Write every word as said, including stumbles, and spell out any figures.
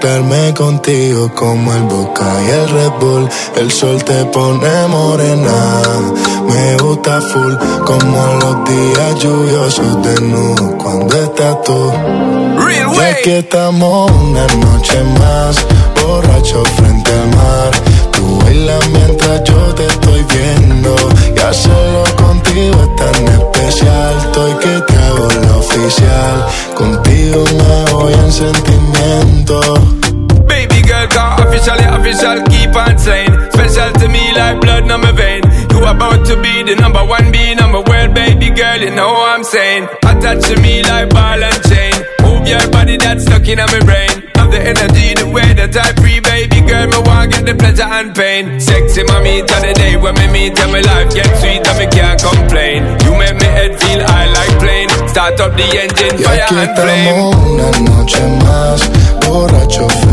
mezclarme contigo como el vodka y el Red Bull. El sol te pone morena, me gusta full, como los días lluviosos desnudos cuando estás tú. Real y way. aquí estamos una noche más, borrachos frente al mar. Tú bailas mientras yo te estoy viendo, y hacerlo contigo es tan especial. Estoy que te hago la oficial, contigo me voy en sentimiento. Baby girl, car officially official, keep on saying special to me like blood in my vein. You about to be the number one, be number world, baby girl, you know what I'm saying. Attach to me like ball and chain. Move your body that's stuck in my brain. Have the energy, the way that I free, baby girl, me want get the pleasure and pain. Sexy mommy, to the day when me meet and my life get sweet and me can't complain. You make me head feel high like plane. Start up the engine, y fire aquí and flame. estamos una noche más, borrachos